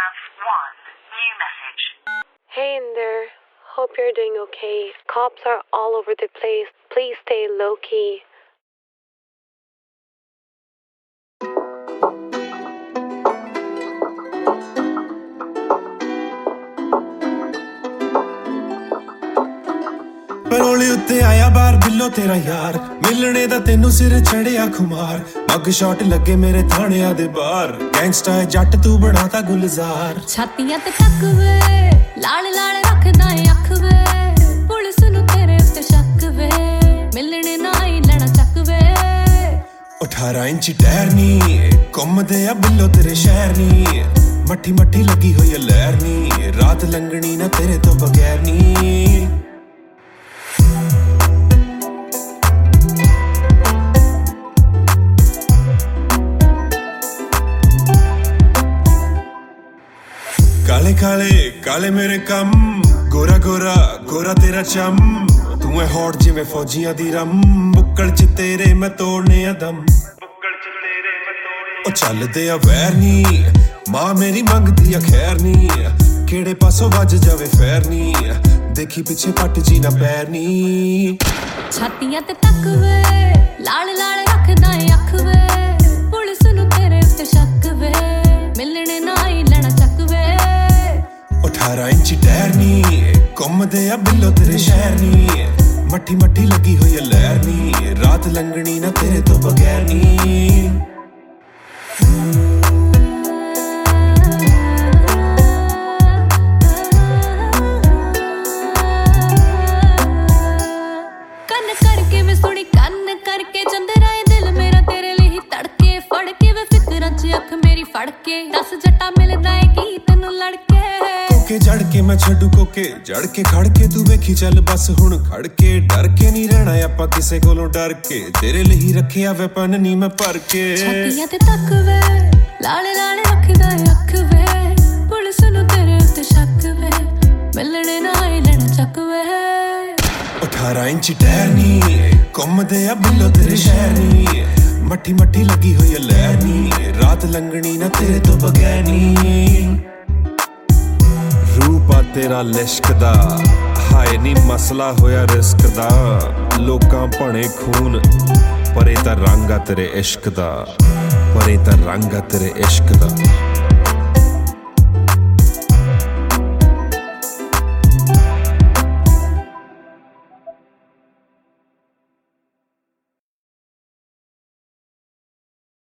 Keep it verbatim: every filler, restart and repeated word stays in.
have one new message. Hey Inder, hope you're doing okay. Cops are all over the place. Please stay low key. ਪਰੋਲੇ ਉੱਤੇ ਆਇਆ ਬਾਹਰ ਬਿੱਲੋ ਤੇਰਾ ਯਾਰ ਮਿਲਣੇ ਦਾ ਤੈਨੂੰ ਸਿਰ ਚੜਿਆ ਖੁਮਾਰ ਮੱਗ ਸ਼ਾਟ ਲੱਗੇ ਮੇਰੇ ਥਾਣਿਆਂ ਦੇ ਬਾਹਰ ਗੈਂਗਸਟਰ ਜੱਟ ਤੂੰ ਬਣਾਤਾ ਗੁਲਜ਼ਾਰ ਛਾਤੀਆਂ ਤੇ ਤੱਕ ਵੇ ਲਾਲ ਲਾਲ ਰੱਖਦਾ ਏ ਅੱਖ ਵੇ ਪੁਲਿਸ ਨੂੰ ਤੇਰੇ ਉੱਤੇ ਸ਼ੱਕ ਵੇ ਮਿਲਣੇ ਨਾ ਹੀ ਲੈਣਾ ਚੱਕ ਵੇ ਅਠਾਰਾਂ ਇੰਚ ਟਾਇਰ ਨੀ ਘੁੰਮਦੇ ਆ ਬਿੱਲੋ ਤੇਰੇ ਸ਼ਹਿਰ ਨੀ ਮੱਠੀ ਮੱਠੀ ਲੱਗੀ ਹੋਈ ਆ ਲਹਿਰ ਨੀ ਰਾਤ ਲੰਘਣੀ ਨਾ ਤੇਰੇ ਤੋਂ ਬਗੈਰ ਨੀ ਕਾਲੇ ਕਾਲੇ ਕਾਲੇ ਮੇਰੇ ਕੰਮ ਗੋਰਾ ਗੋਰਾ ਗੋਰਾ ਤੇਰਾ ਚਮ ਤੂੰ ਐ ਹੌਟ ਜਿਵੇਂ ਫੌਜੀਆਂ ਦੀ ਰਮ ਬੁੱਕਲ ਚ ਤੇਰੇ ਮੈਂ ਤੋੜਨੇ ਆ ਦਮ ਬੁੱਕਲ ਚ ਤੇਰੇ ਮੈਂ ਤੋੜਨੇ ਉਹ ਚੱਲਦੇ ਆ ਵੈਰ ਨੀ ਮਾਂ ਮੇਰੀ ਮੰਗਦੀ ਆ ਖੈਰ ਨੀ ਕਿਹੜੇ ਪਾਸੋਂ ਵੱਜ ਜਾਵੇ ਫੈਰ ਨੀ ਦੇਖੀ ਪਿੱਛੇ ਪੱਟ ਜੀ ਨਾ ਪੈਰ ਨੀ ਛਾਤੀਆਂ ਤੇ ਤੱਕ ਵੇ ਲਾਲ ਲਾਲ ਰੱਖਦਾ ਏ ਅੱਖ ਵੇ ਪੁਲਿਸ ਨੂੰ ਤੇਰੇ ਉੱਤੇ ਸ਼ੱਕ ਵੇ ਮਿਲਣੇ ਨਾ ਹੀ ਲੈਣਾ ਚੱਕ ਵੇ ਅਠਾਰਾਂ ਇੰਚ ਟਾਇਰ ਨੀ ਘੁੰਮਦੇ ਆ ਬਿੱਲੋ ਤੇਰੇ ਸ਼ਹਿਰ ਨੀ ਮੱਠੀ ਮੱਠੀ ਲੱਗੀ ਹੋਈ ਆ ਲਹਿਰ ਨੀ ਰਾਤ ਲੰਘਣੀ ਨਾ ਤੇਰੇ ਤੋਂ ਬਗੈਰ ਨੀ ਕੰਨ ਕਰਕੇ ਵੇ ਸੁਣੀ ਕੰਨ ਕਰਕੇ ਚੰਦਰਾ ਏ ਦਿਲ ਮੇਰਾ ਤੇਰੇ ਲਈ ਤੜਕੇ ਫੜ ਕੇ ਵੇ ਫਿਕਰਾਂ ਚ ਅੱਖ ਮੇਰੀ ਫੜ ਕੇ ਦਸ ਜੱਟਾ ਮਿਲਦਾ ਏ ਕੀ ਤੈਨੂੰ ਲੜਕੇ ਕੋਕੇ ਜੜ ਕੇ ਮੈਂ ਛੱਡੂ ਕੋਕੇ ਜੜ ਕੇ ਖੜ ਕੇ ਤੂੰ ਵੇਖੀ ਚੱਲ ਬਸ ਹੁਣ ਖੜ ਕੇ ਡਰ ਕੇ ਨਹੀਂ ਰਹਿਣਾ ਆਪਾਂ ਕਿਸੇ ਕੋਲੋਂ ਡਰ ਕੇ ਤੇਰੇ ਲਈ ਰੱਖਿਆ ਵੈਪਨ ਨਹੀਂ ਮੈਂ ਭਰ ਕੇ ਛਾਤੀਆਂ ਤੇ ਤੱਕ ਵੇ ਲਾਲ ਲਾਲ ਰੱਖਦਾ ਏ ਅੱਖ ਵੇ ਪੁਲਿਸ ਨੂੰ ਤੇਰੇ ਉੱਤੇ ਸ਼ੱਕ ਵੇ ਮਿਲਣੇ ਨਾ ਹੀ ਲੈਣਾ ਚੱਕ ਵੇ ਅਠਾਰਾਂ ਇੰਚ ਟਾਇਰ ਨੀ ਘੁੰਮਦੇ ਆ ਬਿੱਲੋ ਤੇਰੇ ਸ਼ਹਿਰ ਨੀ ਮੱਠੀ ਮੱਠੀ ਲੱਗੀ ਹੋਈ ਆ ਲਹਿਰ ਨੀ ਰਾਤ ਲੰਘਣੀ ਨਾ ਤੇਰੇ ਤੋਂ ਬਗੈਰ ਨੀ ਰੂਪਾ ਤੇਰਾ ਲਿਸ਼ਕ ਦਾ ਹਾਏ ਨੀ ਮਸਲਾ ਹੋਇਆ ਰਿਸਕ ਦਾ ਲੋਕਾਂ ਭਣੇ ਖੂਨ ਪਰੇ ਤਾਂ ਰੰਗ ਆ ਤੇਰੇ ਇਸ਼ਕ ਦਾ ਪਰੇ ਤਾਂ ਰੰਗ ਆ ਤੇਰੇ ਇਸ਼ਕ ਦਾ